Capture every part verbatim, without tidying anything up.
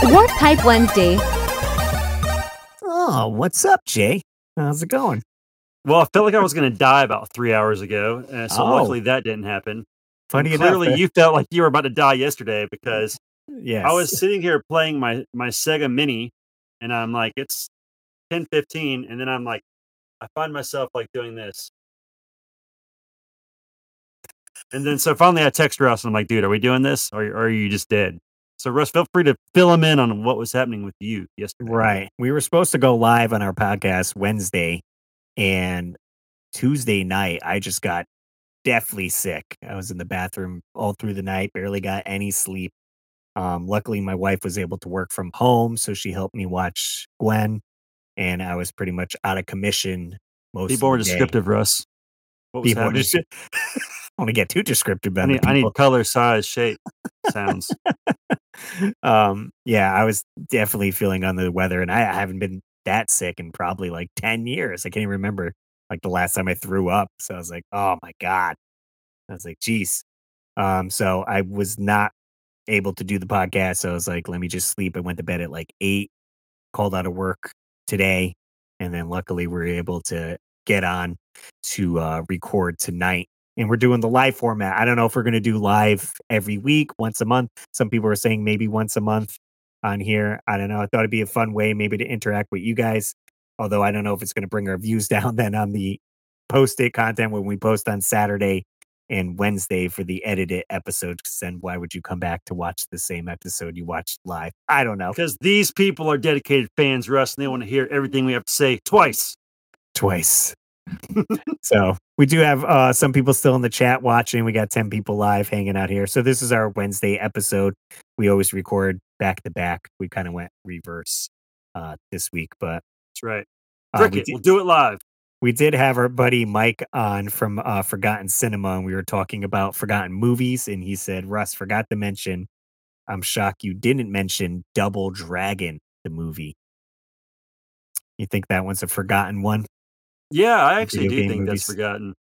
Warp Pipe Wednesday. Oh, what's up, Jay? How's it going? Well, I felt like I was going to die about three hours ago, uh, so Oh. luckily that didn't happen. Funny And enough, clearly, uh, you felt like you were about to die yesterday because Yes. I was sitting here playing my my Sega Mini, and I'm like, it's ten fifteen, and then I'm like, I find myself like doing this, and then so finally I text Russ, and I'm like, dude, are we doing this, or, or are you just dead? So Russ, feel free to fill him in on what was happening with you yesterday. Right. We were supposed to go live on our podcast Wednesday, and Tuesday night, I just got deathly sick. I was in the bathroom all through the night, barely got any sleep. Um, luckily, my wife was able to work from home, so she helped me watch Gwen, and I was pretty much out of commission most Be more of the day. descriptive, Russ. What was Be more happening? descriptive. I want to get too descriptive I on the need, I people. need color, size, shape, sounds. um, yeah, I was definitely feeling under the weather, and I haven't been that sick in probably like ten years. I can't even remember like the last time I threw up. So I was like, oh my God. I was like, geez. Um, so I was not able to do the podcast. So I was like, let me just sleep. I went to bed at like eight, called out of work today, and then luckily we were able to get on to uh, record tonight. And we're doing the live format. I don't know if we're going to do live every week, once a month. Some people are saying maybe once a month on here. I don't know. I thought it'd be a fun way maybe to interact with you guys. Although I don't know if it's going to bring our views down then on the posted content when we post on Saturday and Wednesday for the edited episode. Because then why would you come back to watch the same episode you watched live? I don't know. Because these people are dedicated fans, Russ, and they want to hear everything we have to say twice. Twice. So we do have uh, some people still in the chat watching. We got ten people live hanging out here. So this is our Wednesday episode. We always record back to back. We kind of went reverse uh, this week, but That's right. uh, we, Cricket, did, we'll do it live. we did have our buddy Mike on from uh, Forgotten Cinema, and we were talking about forgotten movies. And he said, Russ, forgot to mention, I'm shocked you didn't mention Double Dragon, the movie. You think that one's a forgotten one? Yeah, I actually Video do game think movies. that's forgotten.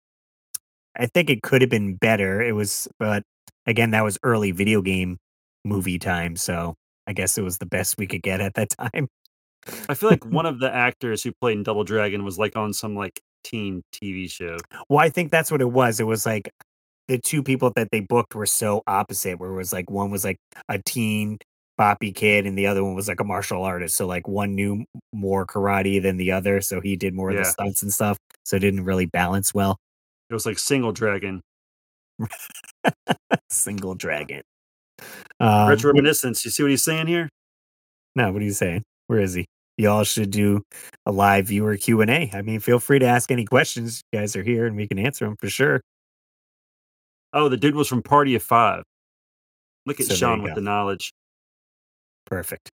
I think it could have been better. It was, but again, that was early video game movie time. So I guess it was the best we could get at that time. I feel like one of the actors who played in Double Dragon was like on some like teen T V show. Well, I think that's what it was. It was like the two people that they booked were so opposite, where it was like one was like a teen boppy kid and the other one was like a martial artist. So like one knew more karate than the other. So he did more of the Yeah. stunts and stuff. So it didn't really balance well. It was like Single Dragon. Single Dragon. Um, Retro Reminiscence. You see what he's saying here? No, what are you saying? Where is he? Y'all should do a live viewer Q and A. I mean, feel free to ask any questions. You guys are here and we can answer them for sure. Oh, the dude was from Party of Five. Look at So there Sean you with go. the knowledge. Perfect.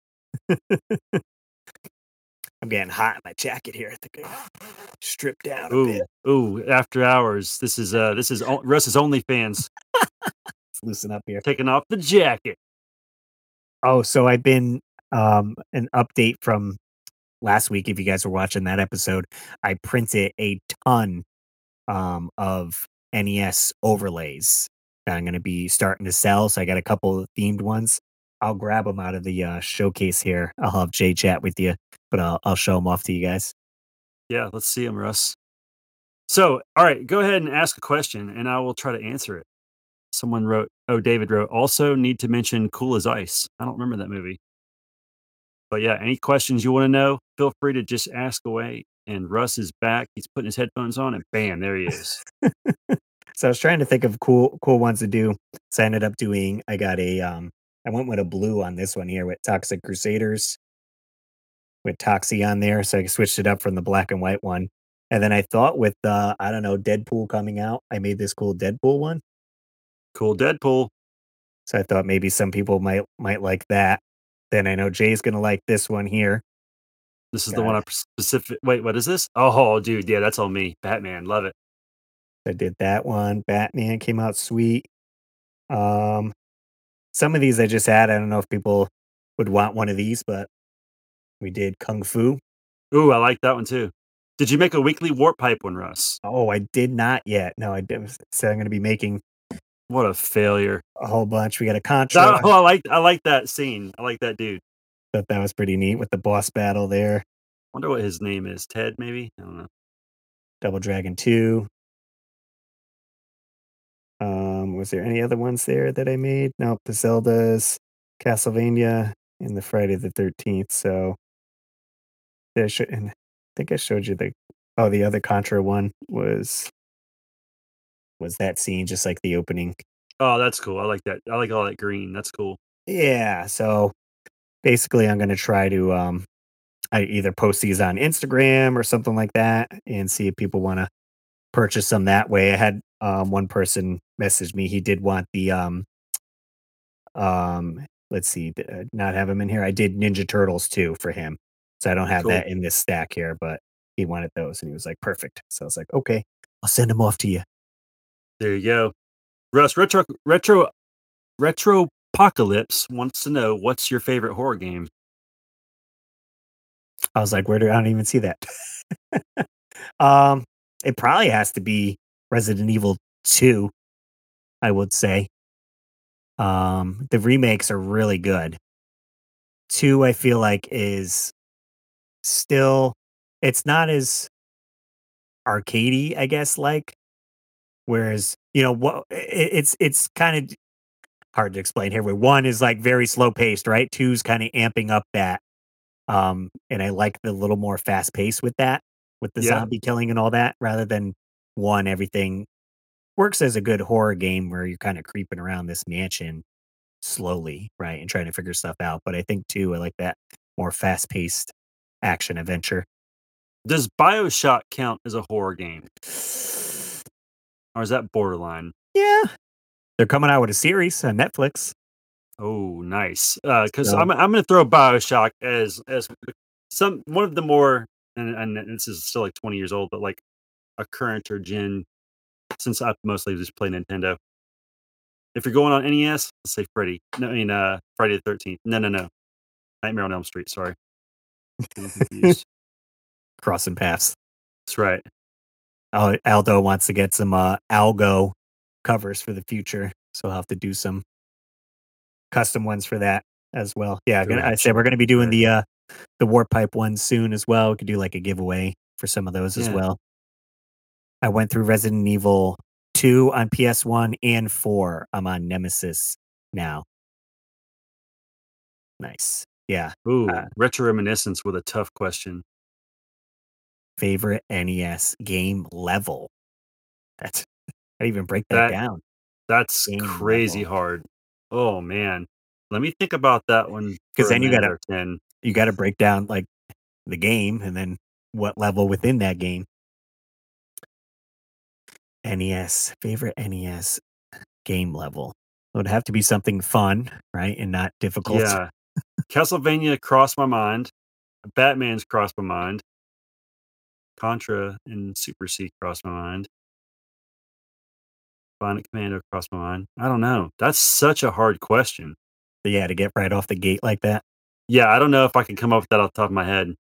I'm getting hot in my jacket here. I think I stripped down a Ooh, bit. ooh, after hours. This is uh this is o- Russ's OnlyFans Let's loosen up here. taking off the jacket. Oh, so I've been um an update from last week. If you guys were watching that episode, I printed a ton um of N E S overlays that I'm going to be starting to sell. So I got a couple of themed ones. I'll grab them out of the uh, showcase here. I'll have Jay chat with you, but I'll I'll show them off to you guys. Yeah, let's see him, Russ. So, all right, go ahead and ask a question, and I will try to answer it. Someone wrote, oh, David wrote, also need to mention Cool as Ice. I don't remember that movie. But yeah, any questions you want to know, feel free to just ask away. And Russ is back. He's putting his headphones on, and bam, there he is. So I was trying to think of cool cool ones to do. So I ended up doing. I got a. Um, I went with a blue on this one here with Toxic Crusaders, with Toxie on there. So I switched it up from the black and white one. And then I thought with uh, I don't know, Deadpool coming out, I made this cool Deadpool one. Cool Deadpool. So I thought maybe some people might might like that. Then I know Jay's gonna like this one here. This is Got the one it. I specific. Wait, what is this? Oh, dude, yeah, that's all me. Batman, love it. I did that one. Batman came out sweet. Um, some of these I just had. I don't know if people would want one of these, but we did Kung Fu. Ooh, I like that one too. Did you make a weekly warp pipe one, Russ? Oh, I did not yet. No, I did. Said I'm going to be making What a failure. a whole bunch. We got a Contra. That, oh, I like I like that scene. I like that dude. Thought that was pretty neat with the boss battle there. Wonder what his name is. Ted, maybe? I don't know. Double Dragon two. Um, was there any other ones there that I made? Nope, the Zeldas, Castlevania, and the Friday the thirteenth. So yeah, I should, and I think I showed you the oh the other Contra one was was that scene just like the opening. Oh, that's cool. I like that. I like all that green. That's cool. Yeah, so basically I'm gonna try to um I either post these on Instagram or something like that and see if people want to purchase them that way. I had um one person message me. He did want the um Um, let's see, th- uh, not have him in here. I did Ninja Turtles too for him. So I don't have Cool. that in this stack here, but he wanted those and he was like, perfect. So I was like, okay, I'll send them off to you. There you go. Russ, retro retro Retropocalypse wants to know what's your favorite horror game? I was like, where do I don't even see that? um, it probably has to be Resident Evil two, I would say. Um, the remakes are really good. two, I feel like is still it's not as arcadey, I guess, like whereas, you know, what it, it's it's kind of hard to explain here. Where one is like very slow paced, right? Two's kind of amping up that, um, and I like the little more fast pace with that, with the Yeah. zombie killing and all that, rather than one. Everything works as a good horror game where you're kind of creeping around this mansion slowly, right, and trying to figure stuff out. But I think two, I like that more fast paced action adventure. Does BioShock count as a horror game? Or is that borderline? Yeah, they're coming out with a series on Netflix. Oh, nice. Uh, because So I'm I'm gonna throw BioShock as as some one of the more and, and this is still like twenty years old, but like a current or gen since I mostly just play Nintendo. If you're going on N E S, let's say Freddy. No, I mean uh Friday the thirteenth. No, no, no. Nightmare on Elm Street, sorry. I'm confused. crossing paths. That's right. Al- Aldo wants to get some uh, Algo covers for the future, so I'll have to do some custom ones for that as well. Yeah, gonna, I said we're Gotcha. going to be doing Okay. the uh, the Warp Pipe ones soon as well. We could do like a giveaway for some of those as Yeah. well. I went through Resident Evil two on P S one and four. I'm on Nemesis now. Nice. Yeah. Uh, Ooh, retro reminiscence with a tough question. favorite N E S game level. That's I didn't even break that That down. that's Game crazy level. hard. Oh man. Let me think about that one Because for a then you minute gotta or ten. you gotta break down like the game and then what level within that game. N E S, favorite N E S game level. It would have to be something fun, right? And not difficult. Yeah. Castlevania crossed my mind. Batman's crossed my mind. Contra and Super C crossed my mind. Bionic Commando crossed my mind. I don't know. That's such a hard question. But yeah, to get right off the gate like that. Yeah, I don't know if I can come up with that off the top of my head.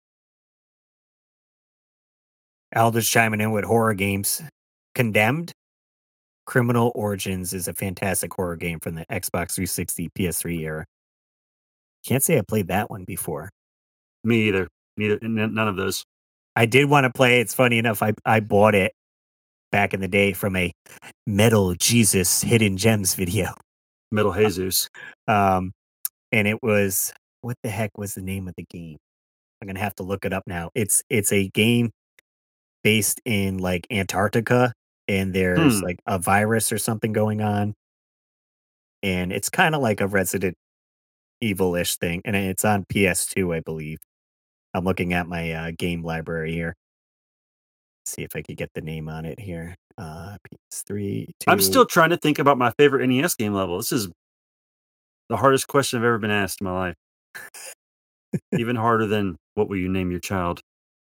Aldo's chiming in with horror games. Condemned? Criminal Origins is a fantastic horror game from the Xbox three sixty, P S three era. Can't say I played that one before. Me either. Neither n- none of those. I did want to play. It's funny enough. I, I bought it back in the day from a Metal Jesus Hidden Gems video. Metal Jesus. Um, and it was what the heck was the name of the game? I'm gonna have to look it up now. It's it's a game based in like Antarctica, and there's Hmm. like a virus or something going on, and it's kind of like a Resident Evil-ish thing, and it's on P S two, I believe. I'm looking at my uh, game library here. See if I could get the name on it here. Uh, P S three, I'm two. still trying to think about my favorite N E S game level. This is the hardest question I've ever been asked in my life. Even harder than what will you name your child?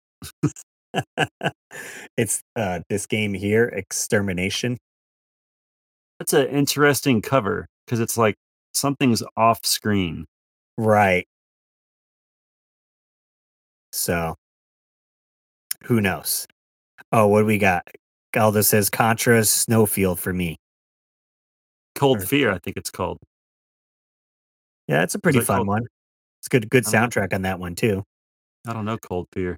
It's uh, this game here, Extermination. That's an interesting cover because it's like something's off screen. Right. So who knows? Oh, what do we got? Galda says Contra Snowfield for me. Cold Or Fear, I think it's called. yeah, it's a Was pretty it fun called? one. It's good good I don't know. soundtrack on that one too. I don't know Cold Fear.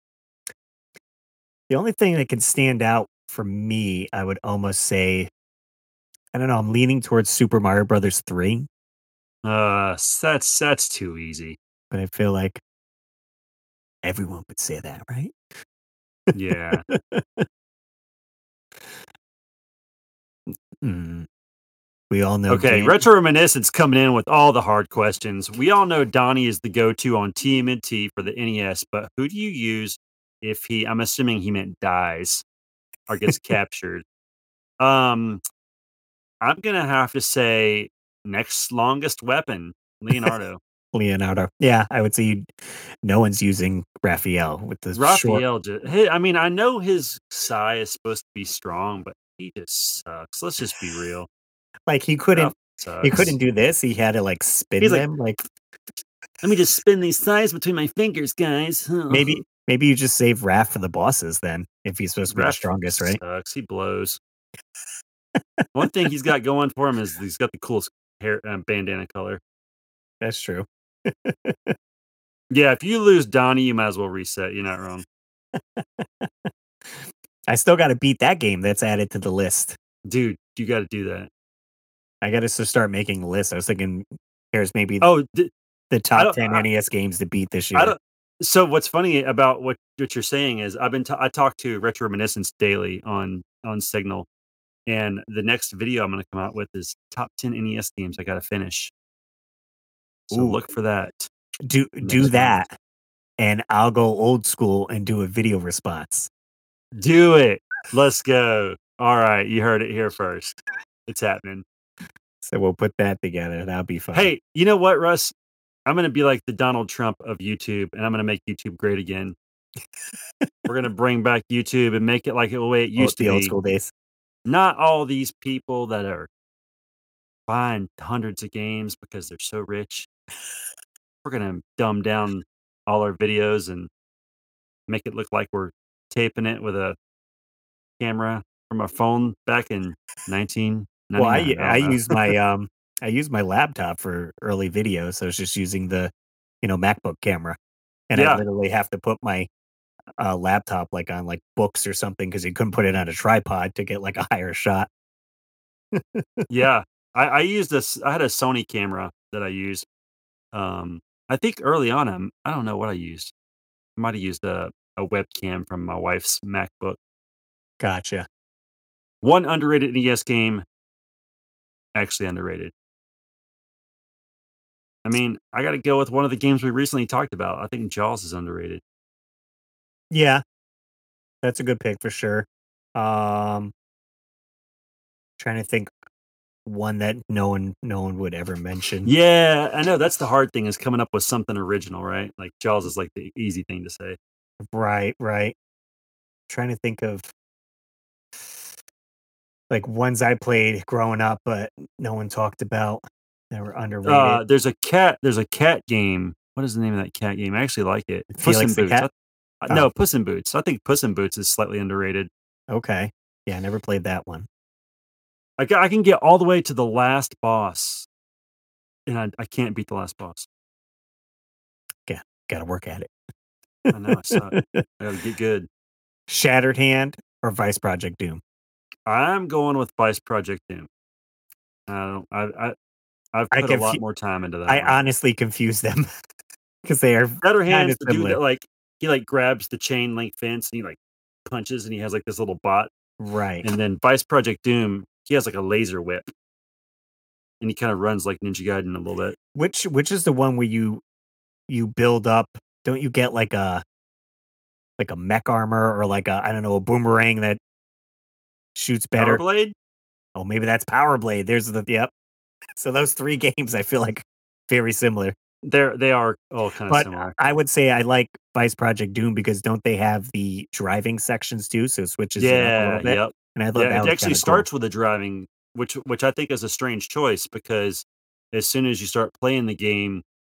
The only thing that can stand out for me, I would almost say, I don't know, I'm leaning towards Super Mario Brothers three, Uh, s that's that's too easy. but I feel like everyone would say that, right? Yeah. Mm. We all know Okay, Dan Retro Reminiscence coming in with all the hard questions. We all know Donnie is the go-to on T M N T for the N E S, but who do you use if he I'm assuming he meant dies or gets captured? Um, I'm gonna have to say next longest weapon, Leonardo. Leonardo. Yeah, I would say you no one's using Raphael with the short Raphael, ju hi I mean, I know his Psy is supposed to be strong, but he just sucks. Let's just be real. like, he Raph couldn't he couldn't sucks. do this, he had to, like, He's spin like, them, like, "Let me just spin these thighs between my fingers, guys." maybe maybe you just save Raph for the bosses then, if he's supposed to be the Raph strongest, right? sucks, he blows. One thing he's got going for him is he's got the coolest hair uh, bandana color. That's true. Yeah, if you lose Donnie, you might as well reset, you're not wrong. I still gotta beat that game that's added to the list. Dude, you gotta do that. I gotta s start making a list. I was thinking here's maybe Oh, d the I top don't ten I N E S games to beat this I year. don't so what's funny about what what you're saying is I've been ta I talk to Retro Reminiscence daily on on Signal, and the next video I'm gonna come out with is top ten N E S games I gotta finish. So Ooh, look for that do do next round. that, and I'll go old school and do a video response. Do it. Let's go. Alright, you heard it here first. It's happening. So we'll put that together. That'll be fun. Hey, you know what, Russ? I'm gonna be like the Donald Trump of YouTube, and I'm gonna make YouTube great again. We're gonna bring back YouTube and make it like the way it Oh, used to the old be. school days. Not all these people that are buying hundreds of games because they're so rich. We're gonna dumb down all our videos and make it look like we're taping it with a camera from our phone back in Well, I nineteen ninety-nine. u I I don't know. use my, um, I use my laptop for early video, so it's just using the, you know, MacBook camera, and I Yeah, literally have to put my, uh, laptop, like, on, like, books or something because you couldn't put it on a tripod to get, like, a higher shot. yeah. I I used this I had a Sony camera that I used. Um, I think early on, um, I don't know what I used. I might have used a a webcam from my wife's MacBook. Gotcha. One underrated N E S game, actually underrated. I mean, I gotta go with one of the games we recently talked about. I think Jaws is underrated. Yeah, that's a good pick for sure. Um, trying to think one that no one no one would ever mention. Yeah, I know that's the hard thing is coming up with something original, right? Like Jaws is like the easy thing to say. Right, right. Trying to think of, like, ones I played growing up, but no one talked about that were underrated. Uh, there's a cat there's a cat game. What is the name of that cat game? I actually like it. Puss in Felix the Boots. Cat? I uh, Oh, no, Puss in Boots. I think Puss in Boots is slightly underrated. okay. Yeah, I never played that one. I ca I can get all the way to the last boss, and I I can't beat the last boss. Yeah, gotta work at I know, I suck. it. I gotta get good. Shattered Hand or Vice Project Doom? I'm going with Vice Project Doom. I don't I I I've I put a confu lot more time into that I one. honestly confuse them because they are Better kinda Hands, the dude similar. that, like he, like, grabs the chain link fence and he, like, punches and he has, like, this little bot, Right. and then Vice Project Doom, he has, like, a laser whip, and he kinda runs like Ninja Gaiden a little bit. Which which is the one where you you build up don't you get like a like a mech armor or like a, I don't know, a boomerang that shoots Power better? Blade? Oh, maybe that's Power Blade. There's the yep. So those three games I feel like very similar. They're they are all kinda But I similar. I would say I like Vice Project Doom because don't they have the driving sections too? So it switches it up a little Yeah, bit, yep. and I thought Yeah, that it was actually kinda cool. starts with the driving, which which I think is a strange choice because as soon as you start playing the game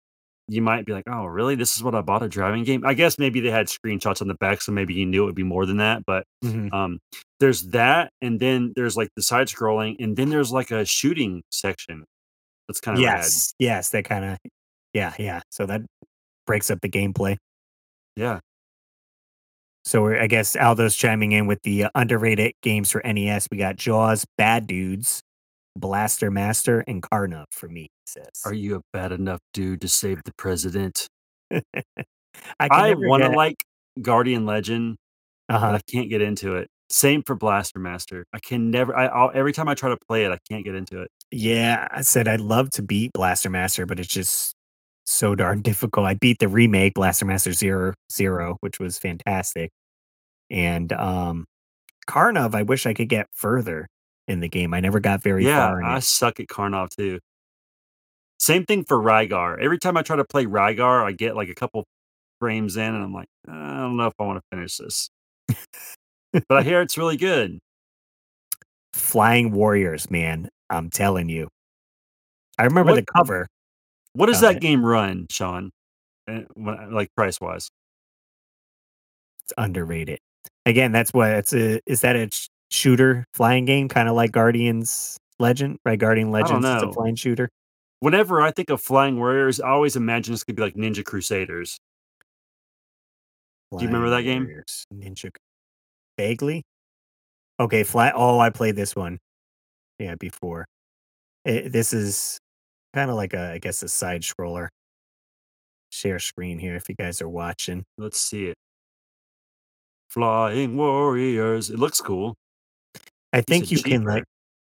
you might be like, "Oh, really? This is what I bought a driving game?" I guess maybe they had screenshots on the back, so maybe you knew it would be more than that, but, Mhm. um, there's that, and then there's, like, the side scrolling, and then there's, like, a shooting section. That's kinda rad. Yes, yes, that kinda yeah, yeah, so that breaks up the gameplay. Yeah. So we're I guess Aldo's chiming in with the uh, underrated games for N E S. We got Jaws, Bad Dudes, Blaster Master, and Carnup for me, he says. Are you a bad enough dude to save the president? I can I never wanna get like Guardian Legend, but Uh-huh. I can't get into it. Same for Blaster Master. I can never I I'll every time I try to play it, I can't get into it. Yeah, I said I'd love to beat Blaster Master, but it's just so darn difficult. I beat the remake, Blaster Master Zero Zero, which was fantastic. And, um, Carnup, I wish I could get further in the game. I never got very Yeah, far in I it. suck at Karnov too. Same thing for Rygar. Every time I try to play Rygar, I get, like, a couple frames in, and I'm like, "I don't know if I wanna finish this." But I hear it's really good. Flying Warriors, man, I'm telling you. I remember What the cover what does of that it. game run, Sean? Eh, when like, price-wise? It's underrated. Again, that's what it's a is that a sh shooter flying game, kinda like Guardians Legend, right? Guardian I don't Legends is a know. flying shooter. Whenever I think of Flying Warriors, I always imagine this could be like Ninja Crusaders. Do you remember Flying that game? Warriors, Ninja vaguely? Okay, flat oh, I played this one, yeah, before. Eh, this is kinda like a I guess, a side scroller. Share screen here if you guys are watching. Let's see it. Flying Warriors. It looks cool. I You think said you can, like cheaper.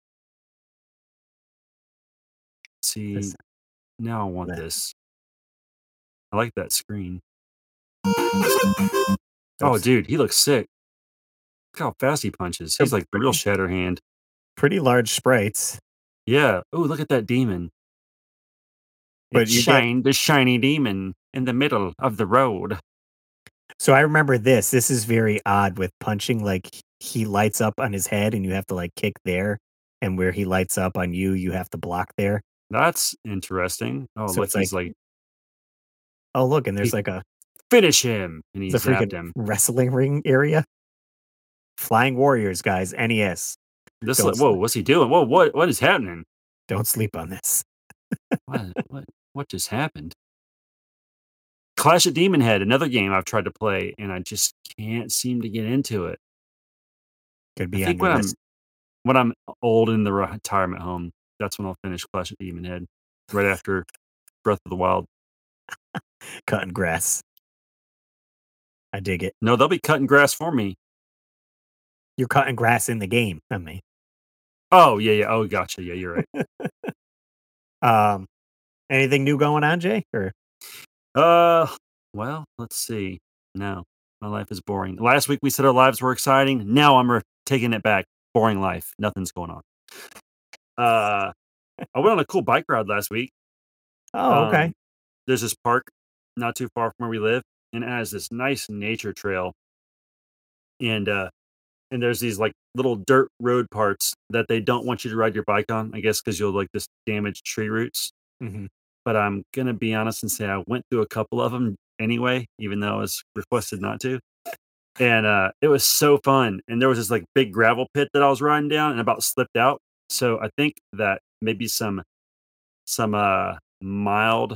See, this now I want that this. I like that screen. Oh, oops. dude, he looks sick. Look how fast he punches. They're He's like the real pretty Shatterhand. pretty large sprites, Yeah. Oh, look at that demon. but It's you get shine the shiny demon in the middle of the road. so I remember this. This is very odd with punching, like, he lights up on his head and you have to, like, kick there, and where he lights up on you, you have to block there. That's interesting. Oh, So look, it's like, he's like, "Oh, look," and there's he like a finish him, and he the zapped freaking him. wrestling ring area. Flying Warriors, guys, N E S. This like, Don't whoa, sleep what's he doing? Whoa, what what is happening? don't sleep on this. What what what just happened? Clash at Demon Head, another game I've tried to play, and I just can't seem to get into it. Could I be on think the when I'm list. when I'm old in the retirement home, that's when I'll finish Clash at Demon Head, right after Breath of the Wild. Cutting grass. I dig it. No, they'll be cutting grass for me. You're cutting grass in the game, I mean. Oh, yeah, yeah. Oh, gotcha. Yeah, you're right. Um, anything new going on, Jay? Or Uh, well, let's see. No, my life is boring. Last week we said our lives were exciting. Now I'm re- taking it back. Boring life. Nothing's going on. Uh, I went on a cool bike ride last week. oh, okay. Um, there's this park not too far from where we live, and it has this nice nature trail. And uh, and there's these like little dirt road parts that they don't want you to ride your bike on. I guess because you'll like this damage tree roots. Mhm. But I'm gonna be honest and say I went through a couple of them anyway, even though I was requested not to. And, uh, it was so fun, and there was this, like, big gravel pit that I was riding down and about slipped out. So I think that maybe some some, uh, mild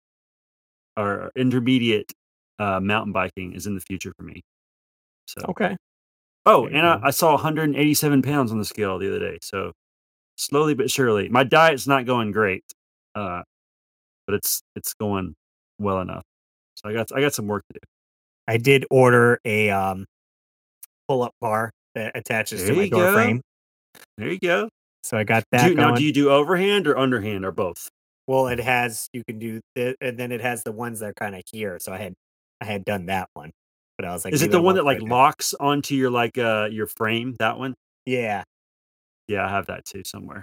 or intermediate, uh, mountain biking is in the future for me. So Okay. oh, There you and I go. I saw one hundred eighty-seven pounds on the scale the other day, so slowly but surely. My diet's not going great, uh, but it's it's going well enough. So I got I got some work to do. I did order a, um, pull-up bar that attaches to There my you door go. frame, There you go. so I got Do that you now do going. you do overhand or underhand or both? Well, it has you can do the and then it has the ones that are kinda here, so I had I had done that one, but I was like, Is it maybe the I one won't that, try like, that. locks onto your, like, uh, your frame, that one? Yeah. Yeah, I have that too somewhere.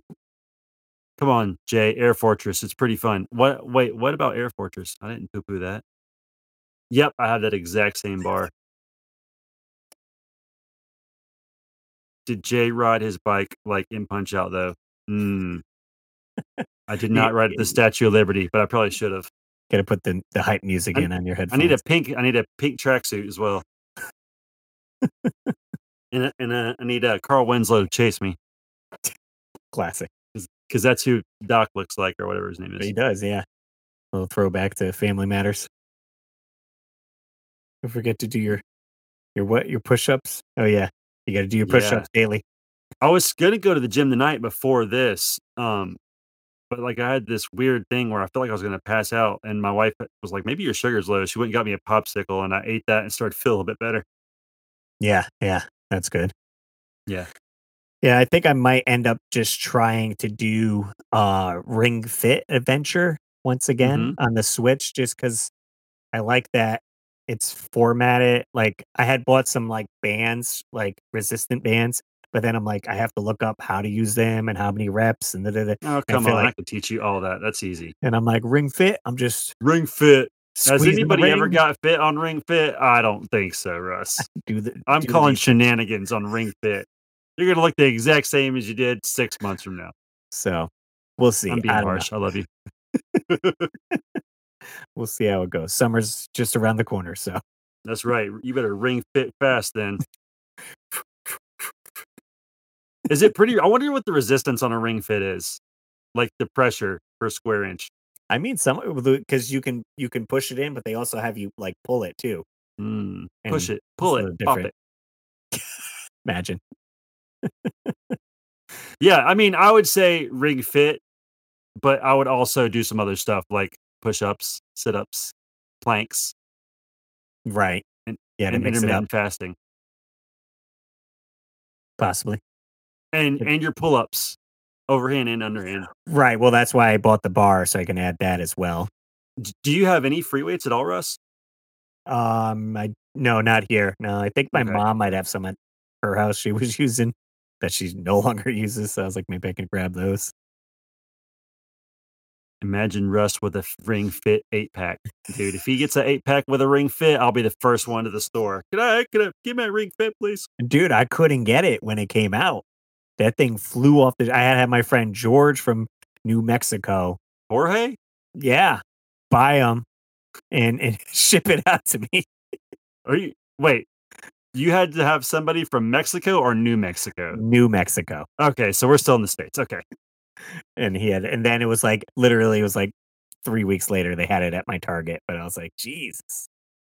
Come on, Jay, Air Fortress, it's pretty fun. What wait, what about Air Fortress? I didn't poo-poo that. Yep, I have that exact same bar. Did Jay ride his bike, like, in Punch-Out, though? Mm, I did Y not ride at the y Statue of Liberty, but I probably should've. Gotta put the the hype music I in on your I need a headphones. pink I need a pink tracksuit as well. And a and a I need, uh, Carl Winslow to chase me Classic. because that's who Doc looks like or whatever his name is. He does, yeah. A little throwback to Family Matters. Don't forget to do your your what? Your push-ups? Oh, yeah. You gotta do your Yeah. push-ups daily. I was gonna go to the gym tonight before this, um, but, like, I had this weird thing where I felt like I was gonna pass out, and my wife was like, "Maybe your sugar's low." She went and got me a popsicle, and I ate that and started to feel a bit better. Yeah, yeah. That's good. Yeah. Yeah, I think I might end up just trying to do, uh, Ring Fit Adventure once again Mhm. on the Switch just because I like that it's formatted like, I had bought some, like, bands, like, resistant bands, but then I'm like, I have to look up how to use them and how many reps and da da da. Oh, I come feel on, like I could teach you all that, that's easy. and I'm like, Ring Fit, I'm just Ring Fit. Has squeezing the anybody ever ring, got fit on Ring Fit? I don't think so, Russ. do the I'm do the calling basics. shenanigans on Ring Fit. You're gonna look the exact same as you did six months from now. So, we'll see. I'm being I don't know. harsh, I love you. We'll see how it goes. Summer's just around the corner, so That's right, you better Ring Fit fast then. Is it pretty I wonder what the resistance on a Ring Fit is, like the pressure per square inch. I mean, some because you can you can push it in, but they also have you, like, pull it too, Mm, push and it, it's pull a it, little pop different. it. Imagine. Yeah, I mean, I would say Ring Fit, but I would also do some other stuff like push-ups, sit-ups, planks, Right. and Yeah, to and mix it up, intermittent fasting, possibly. and But and your pull-ups, overhand and underhand. right, well, that's why I bought the bar, so I can add that as well. D do you have any free weights at all, Russ? Um, I no, not here. No, I think my Okay. mom might have some at her house she was using that she no longer uses, so I was like, maybe I can grab those. Imagine Russ with a f Ring Fit eight-pack. Dude, if he gets an eight-pack with a Ring Fit, I'll be the first one to the store. "Can I can I give me a Ring Fit, please?" Dude, I couldn't get it when it came out. That thing flew off the I had had my friend George from New Mexico, Jorge? yeah, buy them and and ship it out to me. Are you wait, you had to have somebody from Mexico or New Mexico? New Mexico. Okay, so we're still in the States, okay. And he had and then it was like literally it was like three weeks later they had it at my Target, but I was like, "Jesus."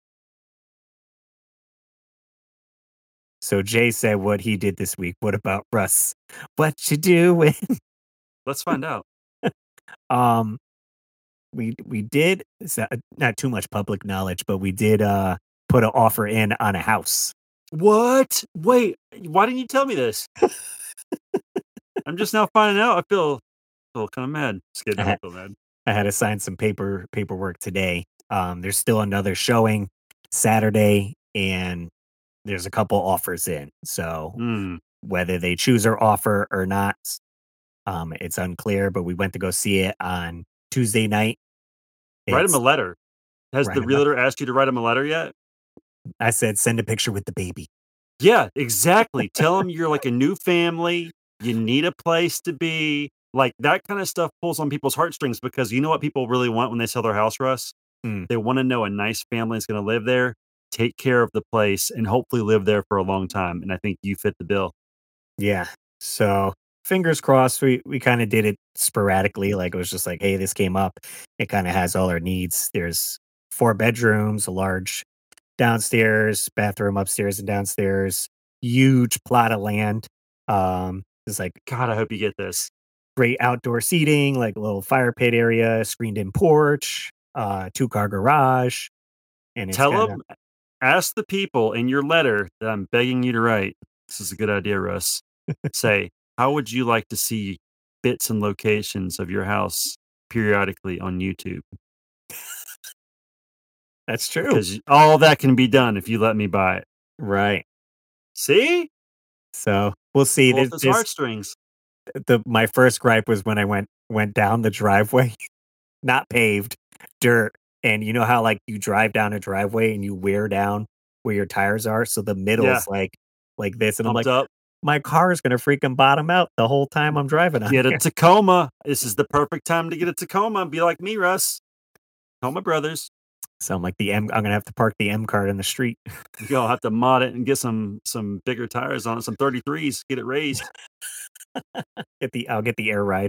So Jay said what he did this week. What about Russ? What you doing? Let's find out. Um, we we did it's not not too much public knowledge, but we did, uh, put an offer in on a house. What? Wait, why didn't you tell me this? I'm just now finding out. I feel feel kinda mad. Just kidding, I I had don't feel mad. I had to sign some paper paperwork today. Um, there's still another showing Saturday, and there's a couple offers in. So Mm, whether they choose our offer or not, um, it's unclear. But we went to go see it on Tuesday night. write him a It's letter. Has right the about. realtor asked you to write him a letter yet? I said, send a picture with the baby. Yeah, exactly. Tell him you're like a new family, you need a place to be. Like, that kinda stuff pulls on people's heartstrings because you know what people really want when they sell their house, Russ? Mm, They wanna know a nice family is gonna live there, take care of the place, and hopefully live there for a long time, and I think you fit the bill. yeah. So fingers crossed. We we kind of did it sporadically. Like it was just like, hey, this came up. It kind of has all our needs. There's four bedrooms, a large downstairs, bathroom upstairs and downstairs, huge plot of land. Um, there's like God, I hope you get this. great outdoor seating, like a little fire pit area, screened in porch, uh, two car garage, and it's Tell got a them, ask the people in your letter that I'm begging you to write. This is a good idea, Russ. Say, "How would you like to see bits and locations of your house periodically on YouTube?" that's true. Because all that can be done if you let me buy it. Right. See? So we'll see. Pulls There's, his there's heartstrings. the my first gripe was when I went went down the driveway, not paved, dirt. And you know how like you drive down a driveway and you wear down where your tires are, so the Yeah, middle's like like this, and I'm pumped like, up. my car is gonna freaking bottom out the whole time I'm driving on Get a here. Tacoma. This is the perfect time to get a Tacoma. Be like me, Russ. All my brothers. So I'm like the M. I'm gonna have to park the M card in the street. You'll have to mod it and get some some bigger tires on it, some thirty-threes, get it raised. Get the I'll get the air ride.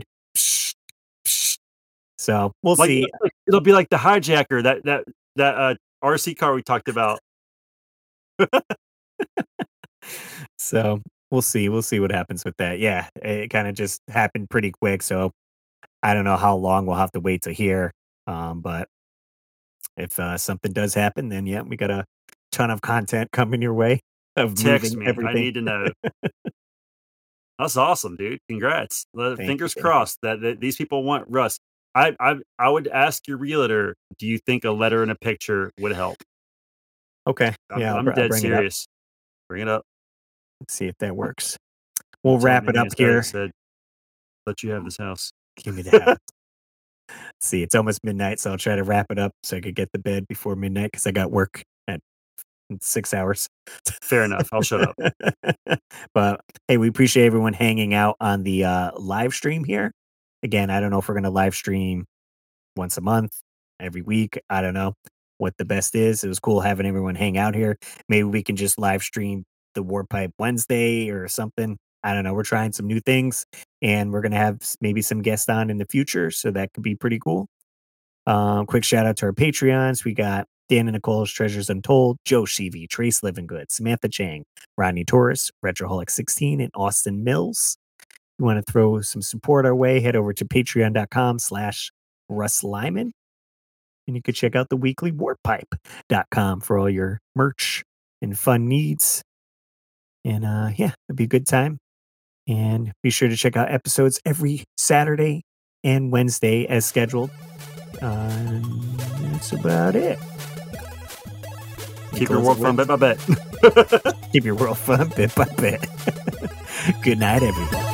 So we'll Like, see. like, it'll be like the hijacker, that that that, uh, R C car we talked about. So we'll see. We'll see what happens with that. Yeah, it kind of just happened pretty quick. So I don't know how long we'll have to wait to hear. Um, but if uh, something does happen, then yeah, we got a ton of content coming your way of Text moving me, I everything. need to know. That's awesome, dude. Congrats. Uh, Thank you. fingers Thank you. crossed that, that these people want Russ. I, I I would ask your realtor, do you think a letter and a picture would help? Okay. I'm, Yeah, I'll, I'm br- I'll dead bring it up. serious. Bring it up. Let's see if that works. We'll We'll tell wrap him it up Enhanced Edit here. said, let you have this house. Give me the house. See, it's almost midnight, so I'll try to wrap it up so I could get to bed before midnight because I got work at six hours. Fair enough. I'll shut up. But hey, we appreciate everyone hanging out on the uh, live stream here. Again, I don't know if we're going to live stream once a month, every week. I don't know what the best is. It was cool having everyone hang out here. Maybe we can just live stream the Warp Pipe Wednesday or something. I don't know. We're trying some new things, and we're going to have s- maybe some guests on in the future, so that could be pretty cool. Um, quick shout out to our Patreons. We got Dan and Nicole's Treasures Untold, Joe Sheevy, Trace Livingood, Samantha Chang, Rodney Torres, Retroholic sixteen, and Austin Mills. If you want to throw some support our way, head over to patreon.com slash Russ Lyman. And you could check out the weekly warpipe dot com for all your merch and fun needs. And uh, yeah, it'd be a good time. And be sure to check out episodes every Saturday and Wednesday as scheduled. Uh, and that's about it. Keep your Close world it fun with- bit by bit. Keep your world fun bit by bit. Good night, everyone.